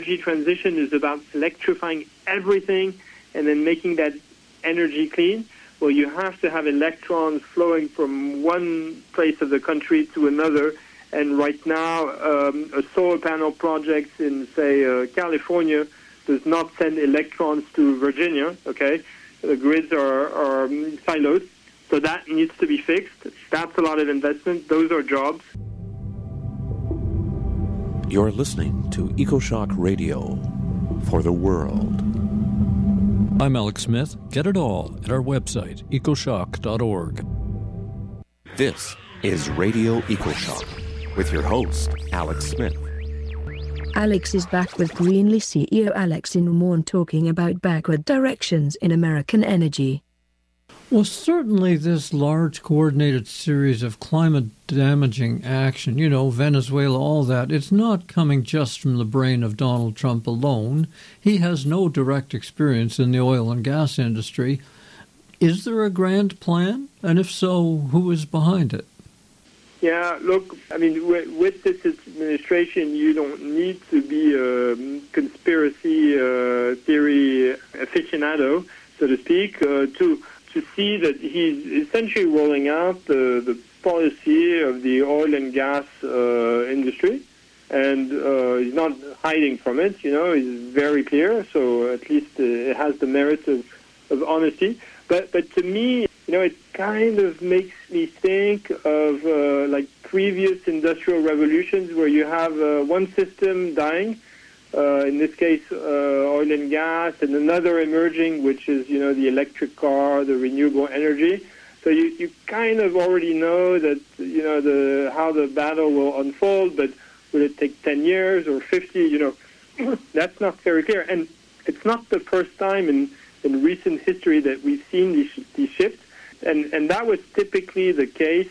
Energy transition is about electrifying everything and then making that energy clean. Well, you have to have electrons flowing from one place of the country to another. And right now, a solar panel project in, say, California does not send electrons to Virginia, okay? The grids are silos. So that needs to be fixed. That's a lot of investment. Those are jobs. You're listening to EcoShock Radio for the world. I'm Alex Smith. Get it all at our website, ecoshock.org. This is Radio EcoShock with your host, Alex Smith. Alex is back with Greenly CEO Alex Inmon talking about backward directions in American energy. Well, certainly this large coordinated series of climate-damaging action, Venezuela, all that, it's not coming just from the brain of Donald Trump alone. He has no direct experience in the oil and gas industry. Is there a grand plan? And if so, who is behind it? Yeah, look, I mean, with this administration, you don't need to be a conspiracy theory aficionado, so to speak, to see that he's essentially rolling out the policy of the oil and gas industry, and he's not hiding from it. He's very clear, so at least it has the merit of honesty. But to me, it kind of makes me think of like previous industrial revolutions where you have one system dying, in this case oil and gas, and another emerging, which is, the electric car, the renewable energy. So you kind of already know that, how the battle will unfold, but will it take 10 years or 50? That's not very clear. And it's not the first time in recent history that we've seen these shifts. And that was typically the case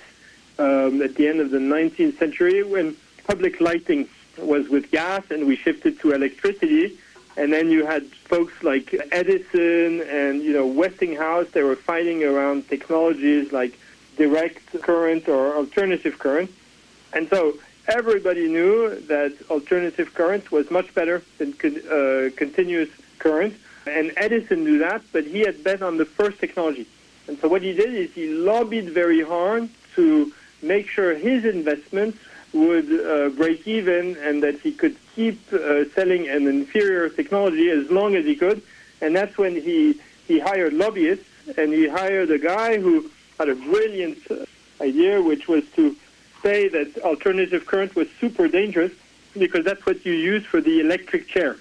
at the end of the 19th century when public lighting was with gas and we shifted to electricity. And then you had folks like Edison and, Westinghouse. They were fighting around technologies like direct current or alternative current. And so everybody knew that alternative current was much better than continuous current. And Edison knew that, but he had bet on the first technology. And so what he did is he lobbied very hard to make sure his investments would break even and that he could keep selling an inferior technology as long as he could. And that's when he hired lobbyists, and he hired a guy who had a brilliant idea, which was to say that alternative current was super dangerous because that's what you use for the electric chair.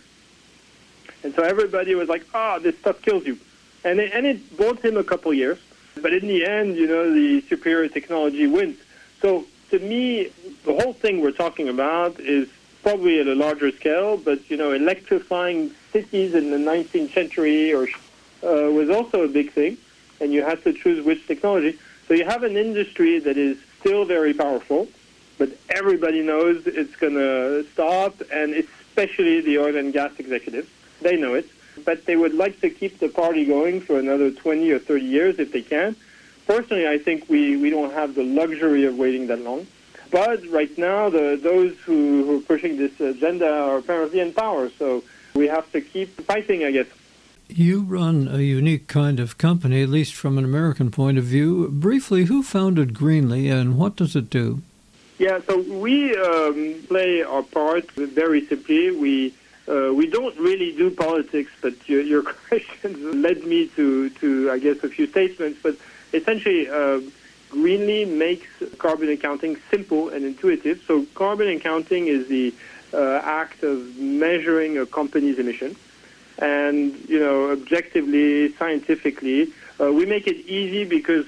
And so everybody was like, this stuff kills you. And it bought him a couple years. But in the end, the superior technology wins. So to me, the whole thing we're talking about is probably at a larger scale, but, electrifying cities in the 19th century was also a big thing, and you had to choose which technology. So you have an industry that is still very powerful, but everybody knows it's going to stop, and especially the oil and gas executives. They know it, but they would like to keep the party going for another 20 or 30 years if they can. Personally, I think we don't have the luxury of waiting that long. But right now, those who are pushing this agenda are apparently in power, so we have to keep fighting, I guess. You run a unique kind of company, at least from an American point of view. Briefly, who founded Greenly, and what does it do? Yeah, so we play our part very simply. We don't really do politics, but your questions led me to I guess, a few statements. But essentially, Greenly makes carbon accounting simple and intuitive. So carbon accounting is the act of measuring a company's emissions. And, objectively, scientifically, we make it easy because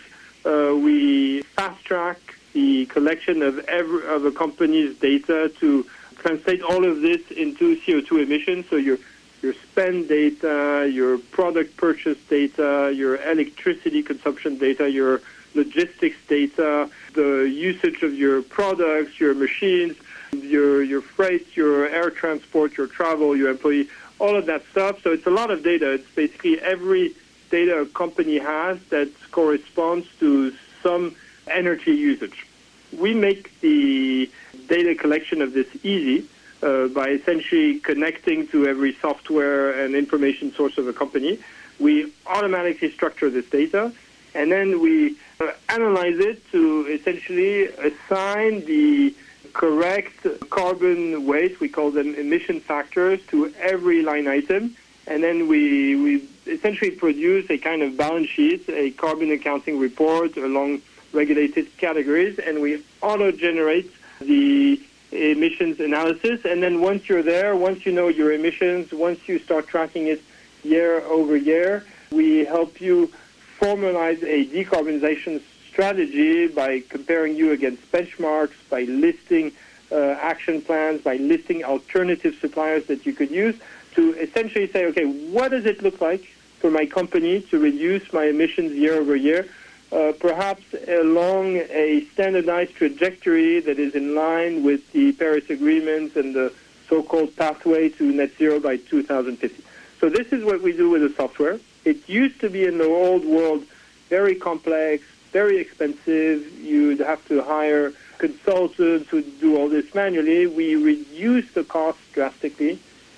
we fast-track the collection of a company's data to translate all of this into CO2 emissions. So your spend data, your product purchase data, your electricity consumption data, your logistics data, the usage of your products, your machines, your freight, your air transport, your travel, your employee, all of that stuff. So it's a lot of data. It's basically every data a company has that corresponds to some energy usage. We make the data collection of this easy by essentially connecting to every software and information source of a company. We automatically structure this data, and then we analyze it to essentially assign the correct carbon weight, we call them emission factors, to every line item. And then we essentially produce a kind of balance sheet, a carbon accounting report along regulated categories, and we auto-generate the emissions analysis. And then once you're there, once you know your emissions, once you start tracking it year over year, we help you formalize a decarbonization strategy by comparing you against benchmarks, by listing action plans, by listing alternative suppliers that you could use to essentially say, okay, what does it look like for my company to reduce my emissions year over year, perhaps along a standardized trajectory that is in line with the Paris Agreement and the so-called pathway to net zero by 2050. So this is what we do with the software. It used to be in the old world very complex, very expensive. You'd have to hire consultants who do all this manually. We reduce the cost drastically.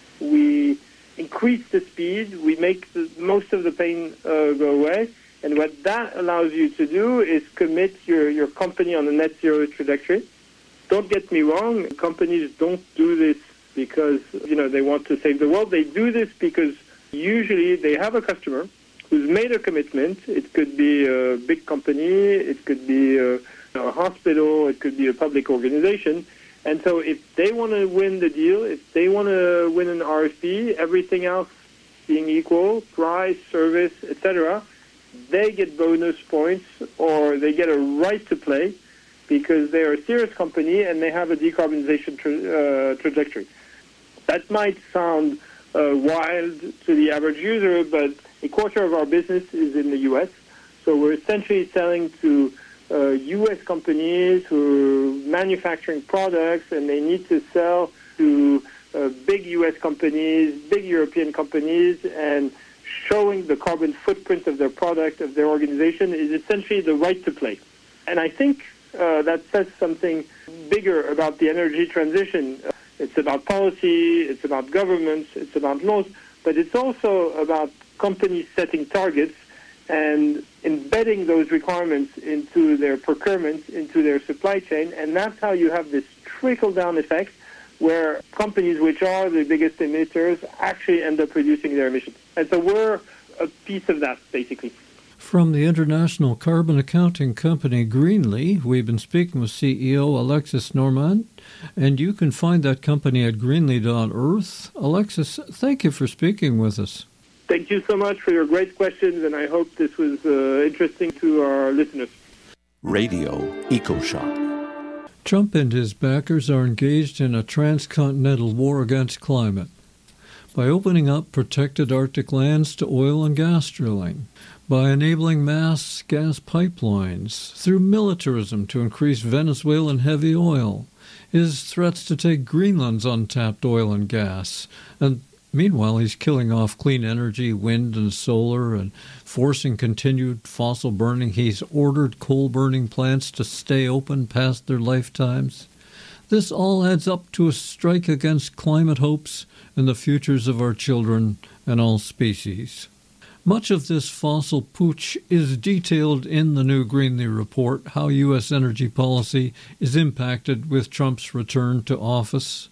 We increase the speed. We make most of the pain go away. And what that allows you to do is commit your company on a net zero trajectory. Don't get me wrong. Companies don't do this because, they want to save the world. They do this because usually they have a customer who's made a commitment. It could be a big company. It could be a hospital. It could be a public organization. And so if they want to win the deal, if they want to win an RFP, everything else being equal, price, service, etc., they get bonus points or they get a right to play because they're a serious company and they have a decarbonization trajectory. That might sound wild to the average user, but a quarter of our business is in the U.S., so we're essentially selling to U.S. companies who are manufacturing products, and they need to sell to big U.S. companies, big European companies, and showing the carbon footprint of their product, of their organization, is essentially the right to play. And I think that says something bigger about the energy transition. It's about policy, it's about governments, it's about laws, but it's also about companies setting targets and embedding those requirements into their procurement, into their supply chain, and that's how you have this trickle-down effect where companies which are the biggest emitters actually end up reducing their emissions. And so we're a piece of that, basically. From the international carbon accounting company Greenly, we've been speaking with CEO Alexis Normand, and you can find that company at greenly.earth. Alexis, thank you for speaking with us. Thank you so much for your great questions, and I hope this was interesting to our listeners. Radio EcoShock. Trump and his backers are engaged in a transcontinental war against climate by opening up protected Arctic lands to oil and gas drilling, by enabling mass gas pipelines, through militarism to increase Venezuelan heavy oil, his threats to take Greenland's untapped oil and gas, and meanwhile, he's killing off clean energy, wind and solar, and forcing continued fossil burning. He's ordered coal-burning plants to stay open past their lifetimes. This all adds up to a strike against climate hopes and the futures of our children and all species. Much of this fossil pooch is detailed in the new Greenly report, how U.S. energy policy is impacted with Trump's return to office.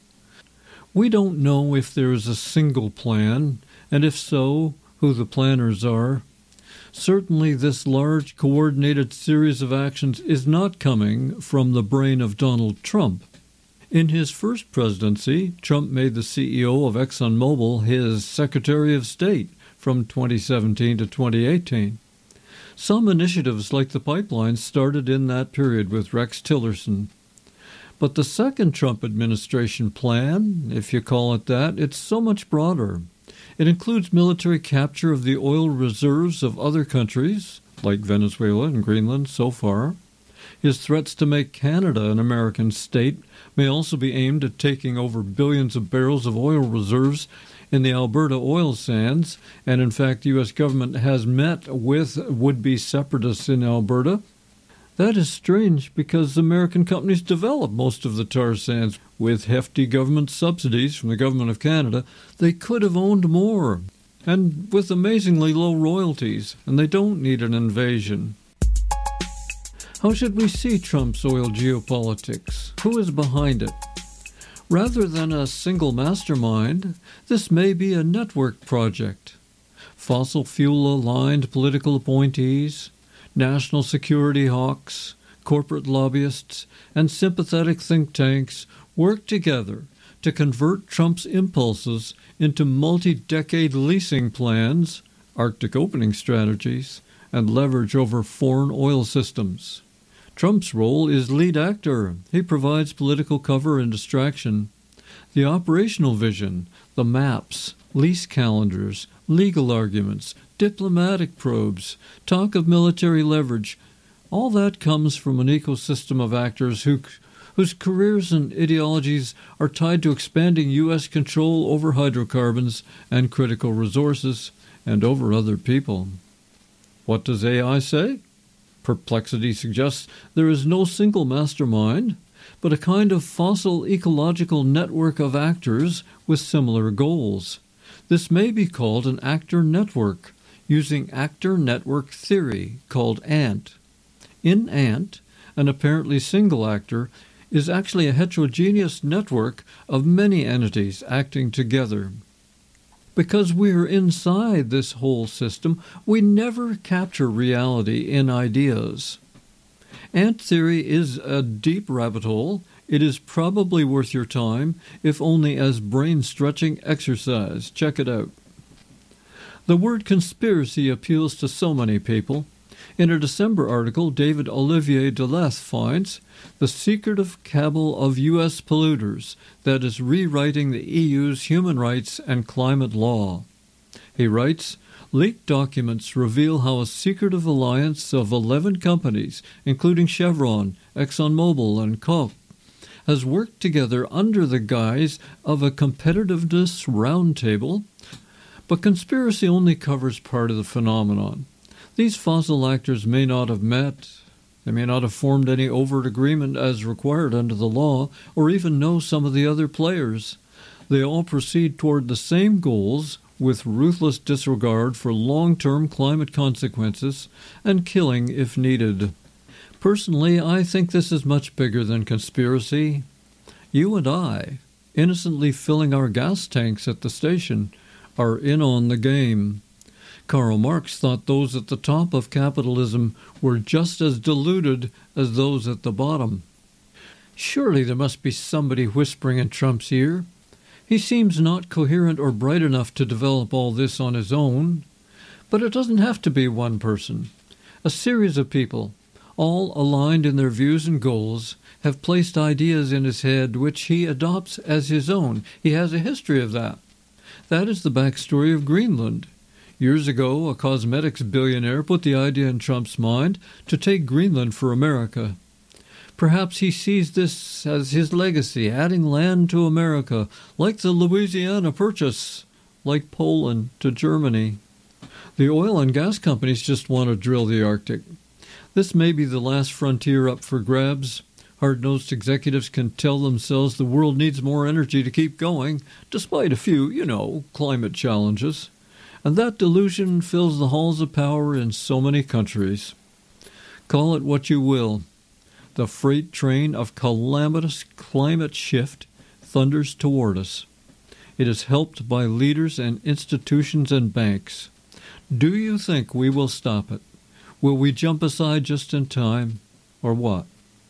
We don't know if there is a single plan, and if so, who the planners are. Certainly this large, coordinated series of actions is not coming from the brain of Donald Trump. In his first presidency, Trump made the CEO of ExxonMobil his Secretary of State from 2017 to 2018. Some initiatives like the pipelines started in that period with Rex Tillerson. But the second Trump administration plan, if you call it that, it's so much broader. It includes military capture of the oil reserves of other countries, like Venezuela and Greenland so far. His threats to make Canada an American state may also be aimed at taking over billions of barrels of oil reserves in the Alberta oil sands, and in fact the U.S. government has met with would-be separatists in Alberta. That is strange because American companies develop most of the tar sands. With hefty government subsidies from the Government of Canada, they could have owned more, and with amazingly low royalties, and they don't need an invasion. How should we see Trump's oil geopolitics? Who is behind it? Rather than a single mastermind, this may be a network project. Fossil fuel-aligned political appointees, national security hawks, corporate lobbyists, and sympathetic think tanks work together to convert Trump's impulses into multi-decade leasing plans, Arctic opening strategies, and leverage over foreign oil systems. Trump's role is lead actor. He provides political cover and distraction. The operational vision, the maps, lease calendars, legal arguments, diplomatic probes, talk of military leverage, all that comes from an ecosystem of actors whose careers and ideologies are tied to expanding U.S. control over hydrocarbons and critical resources and over other people. What does AI say? Perplexity suggests there is no single mastermind, but a kind of fossil ecological network of actors with similar goals. This may be called an actor network, using actor network theory called ANT. In ANT, an apparently single actor is actually a heterogeneous network of many entities acting together. Because we're inside this whole system, we never capture reality in ideas. Ant theory is a deep rabbit hole. It is probably worth your time, if only as brain-stretching exercise. Check it out. The word conspiracy appeals to so many people. In a December article, David Olivier Deleth finds the secretive cabal of U.S. polluters that is rewriting the EU's human rights and climate law. He writes, leaked documents reveal how a secretive alliance of 11 companies, including Chevron, ExxonMobil, and Koch, has worked together under the guise of a competitiveness roundtable, but conspiracy only covers part of the phenomenon. These fossil actors may not have met, they may not have formed any overt agreement as required under the law, or even know some of the other players. They all proceed toward the same goals with ruthless disregard for long-term climate consequences and killing if needed. Personally, I think this is much bigger than conspiracy. You and I, innocently filling our gas tanks at the station, are in on the game. Karl Marx thought those at the top of capitalism were just as deluded as those at the bottom. Surely there must be somebody whispering in Trump's ear. He seems not coherent or bright enough to develop all this on his own. But it doesn't have to be one person. A series of people, all aligned in their views and goals, have placed ideas in his head which he adopts as his own. He has a history of that. That is the backstory of Greenland. Years ago, a cosmetics billionaire put the idea in Trump's mind to take Greenland for America. Perhaps he sees this as his legacy, adding land to America, like the Louisiana Purchase, like Poland to Germany. The oil and gas companies just want to drill the Arctic. This may be the last frontier up for grabs. Hard-nosed executives can tell themselves the world needs more energy to keep going, despite a few, climate challenges. And that delusion fills the halls of power in so many countries. Call it what you will. The freight train of calamitous climate shift thunders toward us. It is helped by leaders and institutions and banks. Do you think we will stop it? Will we jump aside just in time, or what?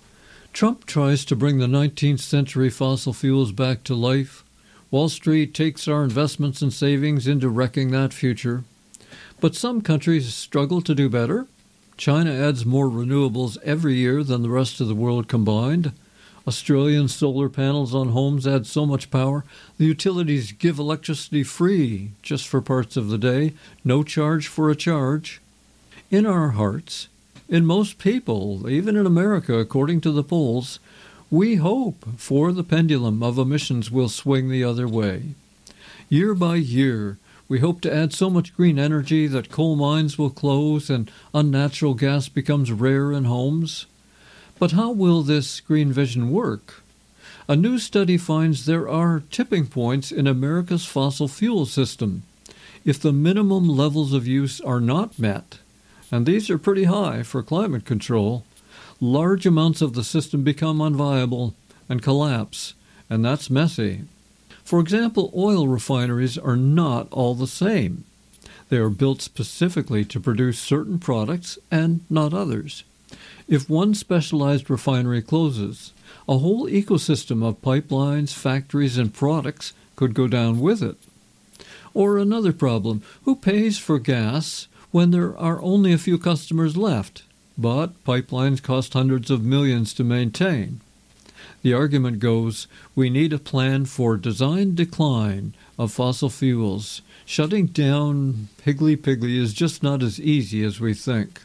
Trump tries to bring the 19th century fossil fuels back to life. Wall Street takes our investments and savings into wrecking that future. But some countries struggle to do better. China adds more renewables every year than the rest of the world combined. Australian solar panels on homes add so much power, the utilities give electricity free just for parts of the day, no charge for a charge. In our hearts, in most people, even in America, according to the polls, we hope for the pendulum of emissions will swing the other way. Year by year, we hope to add so much green energy that coal mines will close and unnatural gas becomes rare in homes. But how will this green vision work? A new study finds there are tipping points in America's fossil fuel system. If the minimum levels of use are not met, and these are pretty high for climate control, large amounts of the system become unviable and collapse, and that's messy. For example, oil refineries are not all the same. They are built specifically to produce certain products and not others. If one specialized refinery closes, a whole ecosystem of pipelines, factories, and products could go down with it. Or another problem, who pays for gas when there are only a few customers left, but pipelines cost hundreds of millions to maintain? The argument goes, we need a plan for design decline of fossil fuels. Shutting down Higgly-Piggly is just not as easy as we think.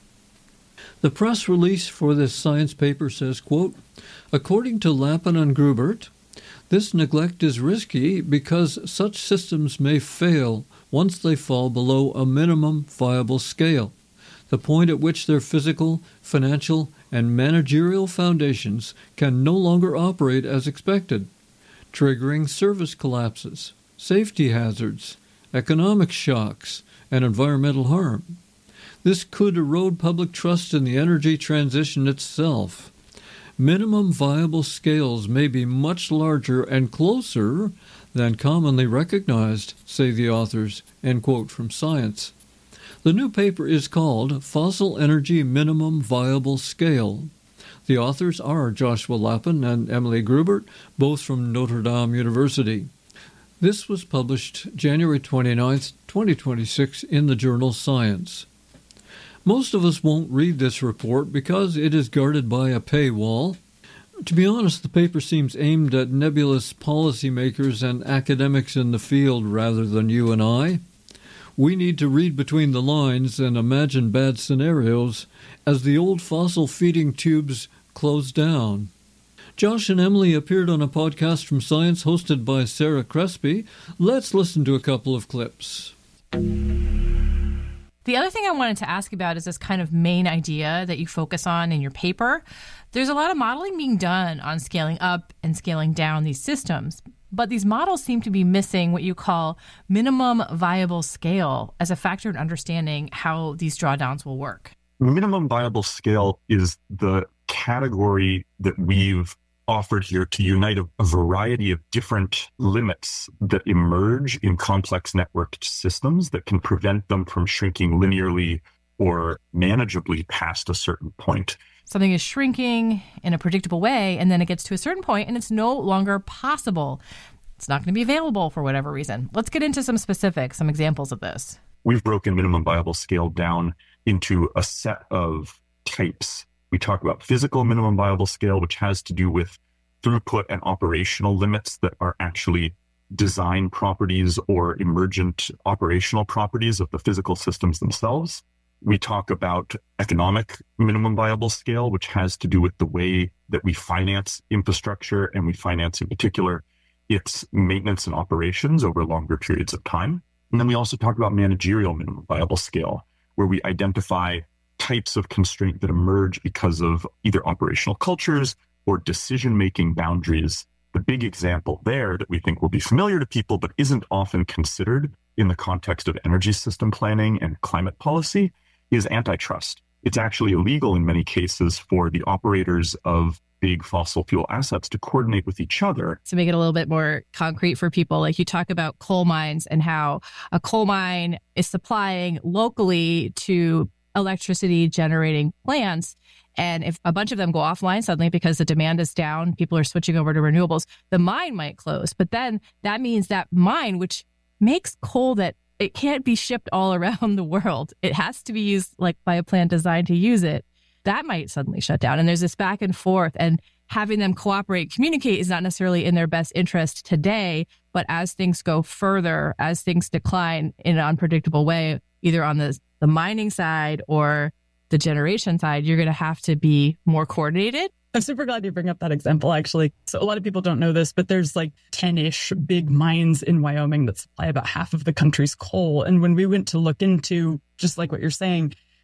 The press release for this science paper says, quote, according to Lappin and Grubert, this neglect is risky because such systems may fail once they fall below a minimum viable scale, the point at which their physical, financial, and managerial foundations can no longer operate as expected, triggering service collapses, safety hazards, economic shocks, and environmental harm. This could erode public trust in the energy transition itself. Minimum viable scales may be much larger and closer than commonly recognized, say the authors, end quote from Science. The new paper is called Fossil Energy Minimum Viable Scale. The authors are Joshua Lappin and Emily Grubert, both from Notre Dame University. This was published January 29, 2026 in the journal Science. Most of us won't read this report because it is guarded by a paywall. To be honest, the paper seems aimed at nebulous policymakers and academics in the field rather than you and I. We need to read between the lines and imagine bad scenarios as the old fossil feeding tubes close down. Josh and Emily appeared on a podcast from Science hosted by Sarah Crespi. Let's listen to a couple of clips. The other thing I wanted to ask about is this kind of main idea that you focus on in your paper. There's a lot of modeling being done on scaling up and scaling down these systems, but these models seem to be missing what you call minimum viable scale as a factor in understanding how these drawdowns will work. Minimum viable scale is the category that we've offered here to unite a variety of different limits that emerge in complex networked systems that can prevent them from shrinking linearly or manageably past a certain point. Something is shrinking in a predictable way, and then it gets to a certain point and it's no longer possible. It's not going to be available for whatever reason. Let's get into some specifics, some examples of this. We've broken minimum viable scale down into a set of types. We talk about physical minimum viable scale, which has to do with throughput and operational limits that are actually design properties or emergent operational properties of the physical systems themselves. We talk about economic minimum viable scale, which has to do with the way that we finance infrastructure, and we finance in particular its maintenance and operations over longer periods of time. And then we also talk about managerial minimum viable scale, where we identify types of constraint that emerge because of either operational cultures or decision-making boundaries. The big example there that we think will be familiar to people but isn't often considered in the context of energy system planning and climate policy is antitrust. It's actually illegal in many cases for the operators of big fossil fuel assets to coordinate with each other. To make it a little bit more concrete for people, like you talk about coal mines and how a coal mine is supplying locally to electricity generating plants. And if a bunch of them go offline suddenly because the demand is down, people are switching over to renewables, the mine might close. But then that means that mine, which makes coal that it can't be shipped all around the world, it has to be used like by a plant designed to use it, that might suddenly shut down. And there's this back and forth, and having them cooperate, communicate is not necessarily in their best interest today. But as things go further, as things decline in an unpredictable way, either on the mining side or the generation side, you're going to have to be more coordinated. I'm super glad you bring up that example, actually. So a lot of people don't know this, but there's like 10-ish big mines in Wyoming that supply about half of the country's coal. And when we went to look into, just like what you're saying,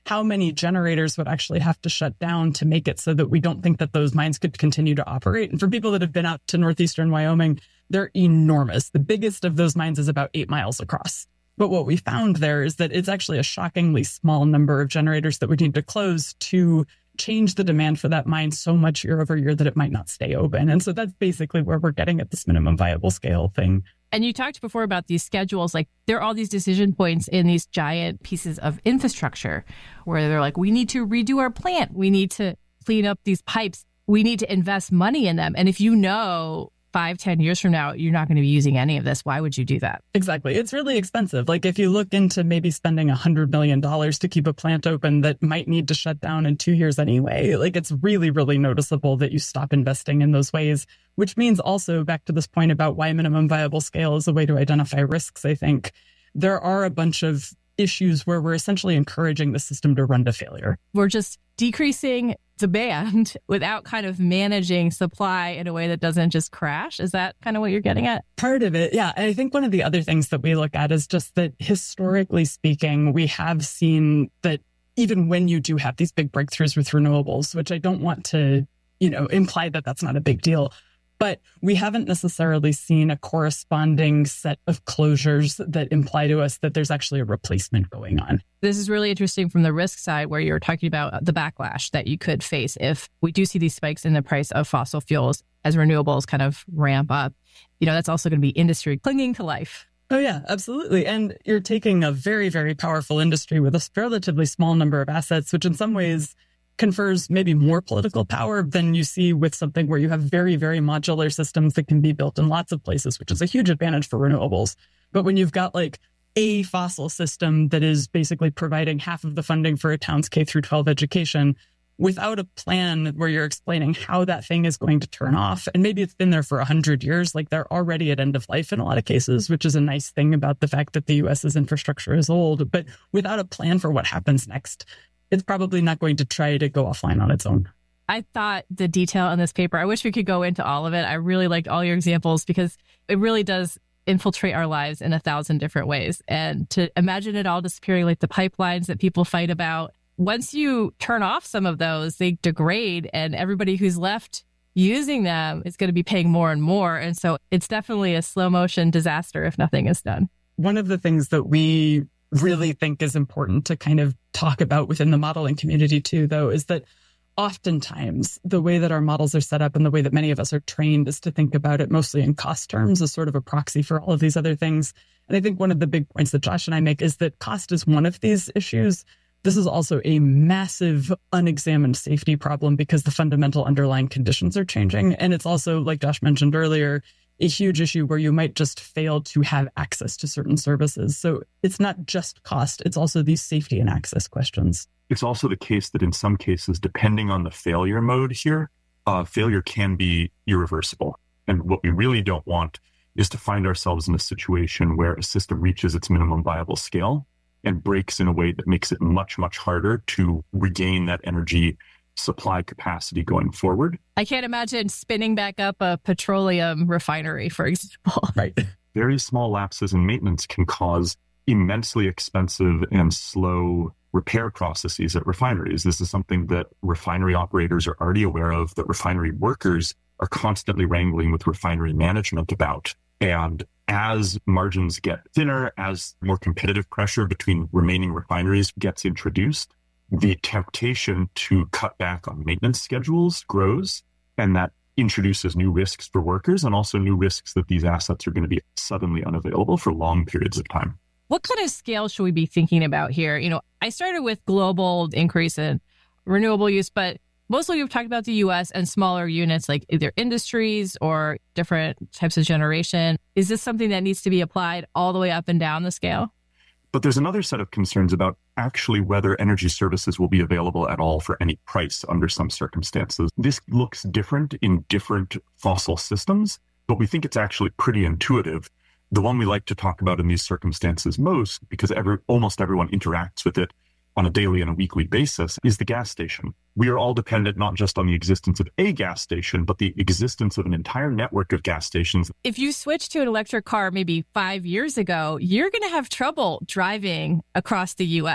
how many generators would actually have to shut down to make it so that we don't think that those mines could continue to operate. And for people that have been out to northeastern Wyoming, they're enormous. The biggest of those mines is about 8 miles across. But what we found there is that it's actually a shockingly small number of generators that we need to close to change the demand for that mine so much year over year that it might not stay open. And so that's basically where we're getting at this minimum viable scale thing. And you talked before about these schedules, like there are all these decision points in these giant pieces of infrastructure where they're like, we need to redo our plant. We need to clean up these pipes. We need to invest money in them. And if you know 5-10 years from now, you're not going to be using any of this, why would you do that? Exactly. It's really expensive. Like if you look into maybe spending $100 million to keep a plant open that might need to shut down in 2 years anyway, like it's really, really noticeable that you stop investing in those ways, which means also back to this point about why minimum viable scale is a way to identify risks. I think there are a bunch of issues where we're essentially encouraging the system to run to failure. We're just decreasing demand without kind of managing supply in a way that doesn't just crash. Is that kind of what you're getting at? Part of it, yeah. And I think one of the other things that we look at is just that historically speaking, we have seen that even when you do have these big breakthroughs with renewables, which I don't want to, imply that that's not a big deal, but we haven't necessarily seen a corresponding set of closures that imply to us that there's actually a replacement going on. This is really interesting from the risk side where you're talking about the backlash that you could face if we do see these spikes in the price of fossil fuels as renewables kind of ramp up. That's also going to be industry clinging to life. Oh, yeah, absolutely. And you're taking a very, very powerful industry with a relatively small number of assets, which in some ways confers maybe more political power than you see with something where you have very, very modular systems that can be built in lots of places, which is a huge advantage for renewables. But when you've got like a fossil system that is basically providing half of the funding for a town's K through 12 education without a plan where you're explaining how that thing is going to turn off, and maybe it's been there for 100 years, like they're already at end of life in a lot of cases, which is a nice thing about the fact that the US's infrastructure is old. But without a plan for what happens next, it's probably not going to try to go offline on its own. I thought the detail in this paper, I wish we could go into all of it. I really liked all your examples because it really does infiltrate our lives in 1,000 different ways. And to imagine it all disappearing, like the pipelines that people fight about, once you turn off some of those, they degrade and everybody who's left using them is going to be paying more and more. And so it's definitely a slow motion disaster if nothing is done. One of the things that we really think is important to kind of talk about within the modeling community too, though, is that oftentimes the way that our models are set up and the way that many of us are trained is to think about it mostly in cost terms as sort of a proxy for all of these other things. And I think one of the big points that Josh and I make is that cost is one of these issues. This is also a massive unexamined safety problem because the fundamental underlying conditions are changing. And it's also, like Josh mentioned earlier, a huge issue where you might just fail to have access to certain services. So it's not just cost, it's also these safety and access questions. It's also the case that in some cases, depending on the failure mode here, failure can be irreversible. And what we really don't want is to find ourselves in a situation where a system reaches its minimum viable scale and breaks in a way that makes it much, much harder to regain that energy supply capacity going forward. I can't imagine spinning back up a petroleum refinery, for example. Right. Very small lapses in maintenance can cause immensely expensive and slow repair processes at refineries. This is something that refinery operators are already aware of, that refinery workers are constantly wrangling with refinery management about. And as margins get thinner, as more competitive pressure between remaining refineries gets introduced, the temptation to cut back on maintenance schedules grows, and that introduces new risks for workers and also new risks that these assets are going to be suddenly unavailable for long periods of time. What kind of scale should we be thinking about here? I started with global increase in renewable use, but mostly we've talked about the U.S. and smaller units like either industries or different types of generation. Is this something that needs to be applied all the way up and down the scale? But there's another set of concerns about actually whether energy services will be available at all for any price under some circumstances. This looks different in different fossil systems, but we think it's actually pretty intuitive. The one we like to talk about in these circumstances most, because almost everyone interacts with it on a daily and a weekly basis, is the gas station. We are all dependent not just on the existence of a gas station, but the existence of an entire network of gas stations. If you switch to an electric car maybe 5 years ago, you're going to have trouble driving across the U.S.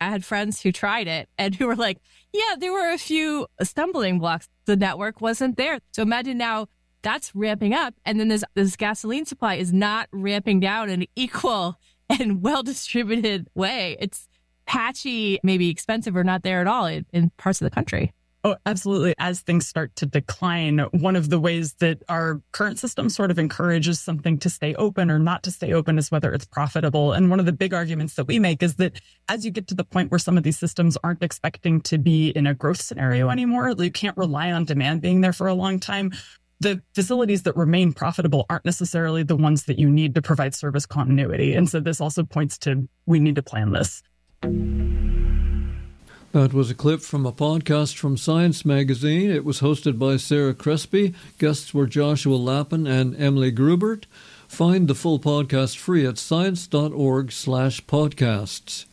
I had friends who tried it and who were like, yeah, there were a few stumbling blocks. The network wasn't there. So imagine now that's ramping up. And then this gasoline supply is not ramping down in an equal and well-distributed way. It's patchy, maybe expensive or not there at all in parts of the country. Oh, absolutely. As things start to decline, one of the ways that our current system sort of encourages something to stay open or not to stay open is whether it's profitable. And one of the big arguments that we make is that as you get to the point where some of these systems aren't expecting to be in a growth scenario anymore, you can't rely on demand being there for a long time. The facilities that remain profitable aren't necessarily the ones that you need to provide service continuity. And so this also points to we need to plan this. That was a clip from a podcast from Science Magazine. It was hosted by Sarah Crespi. Guests were Joshua Lappin and Emily Grubert. Find the full podcast free at science.org/podcasts.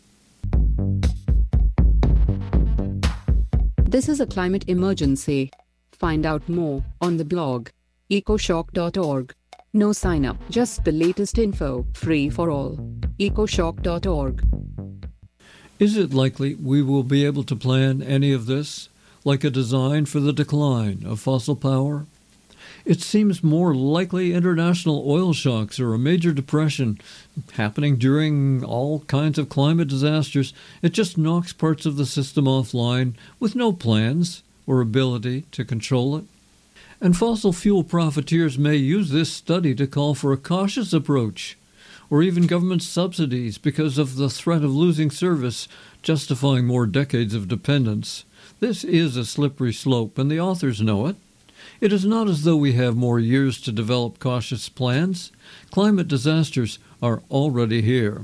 This is a climate emergency. Find out more on the blog ecoshock.org. No sign up, just the latest info, free for all. ecoshock.org. Is it likely we will be able to plan any of this, like a design for the decline of fossil power? It seems more likely international oil shocks or a major depression happening during all kinds of climate disasters. It just knocks parts of the system offline with no plans or ability to control it. And fossil fuel profiteers may use this study to call for a cautious approach, or even government subsidies because of the threat of losing service, justifying more decades of dependence. This is a slippery slope, and the authors know it. It is not as though we have more years to develop cautious plans. Climate disasters are already here.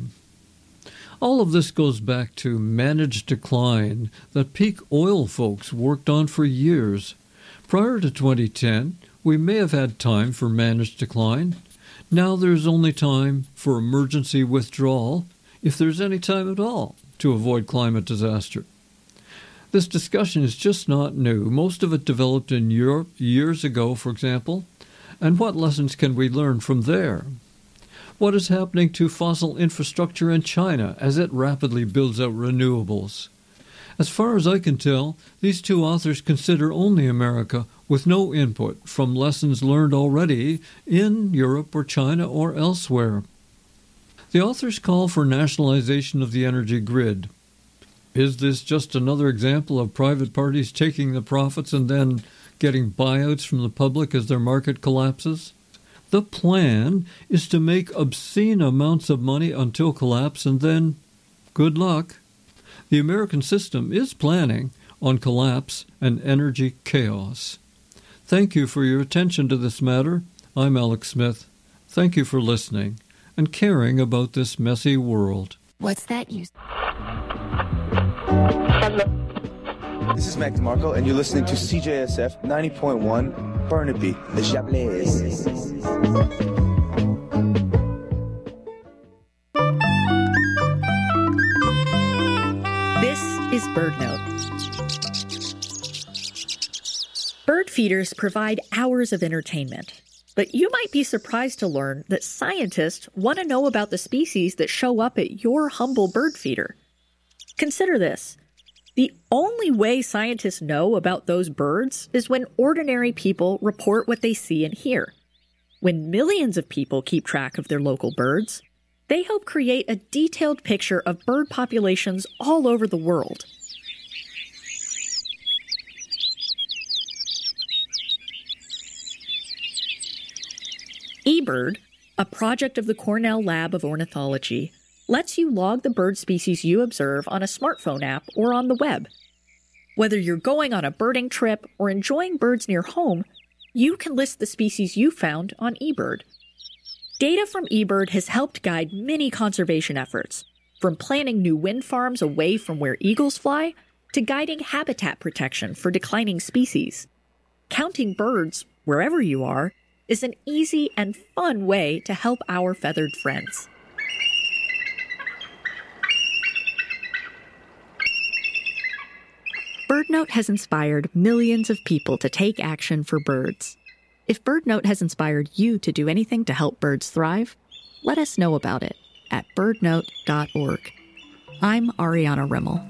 All of this goes back to managed decline that peak oil folks worked on for years. Prior to 2010, we may have had time for managed decline. Now there's only time for emergency withdrawal, if there's any time at all, to avoid climate disaster. This discussion is just not new. Most of it developed in Europe years ago, for example. And what lessons can we learn from there? What is happening to fossil infrastructure in China as it rapidly builds out renewables? As far as I can tell, these two authors consider only America, with no input from lessons learned already in Europe or China or elsewhere. The authors call for nationalization of the energy grid. Is this just another example of private parties taking the profits and then getting buyouts from the public as their market collapses? The plan is to make obscene amounts of money until collapse, and then good luck. The American system is planning on collapse and energy chaos. Thank you for your attention to this matter. I'm Alex Smith. Thank you for listening and caring about this messy world. What's that you... This is Mac DeMarco, and you're listening to CJSF 90.1 Burnaby, the Chablais. This is BirdNote. Bird feeders provide hours of entertainment, but you might be surprised to learn that scientists want to know about the species that show up at your humble bird feeder. Consider this. The only way scientists know about those birds is when ordinary people report what they see and hear. When millions of people keep track of their local birds, they help create a detailed picture of bird populations all over the world. eBird, a project of the Cornell Lab of Ornithology, lets you log the bird species you observe on a smartphone app or on the web. Whether you're going on a birding trip or enjoying birds near home, you can list the species you found on eBird. Data from eBird has helped guide many conservation efforts, from planning new wind farms away from where eagles fly to guiding habitat protection for declining species. Counting birds, wherever you are, is an easy and fun way to help our feathered friends. BirdNote has inspired millions of people to take action for birds. If BirdNote has inspired you to do anything to help birds thrive, let us know about it at birdnote.org. I'm Ariana Rimmel.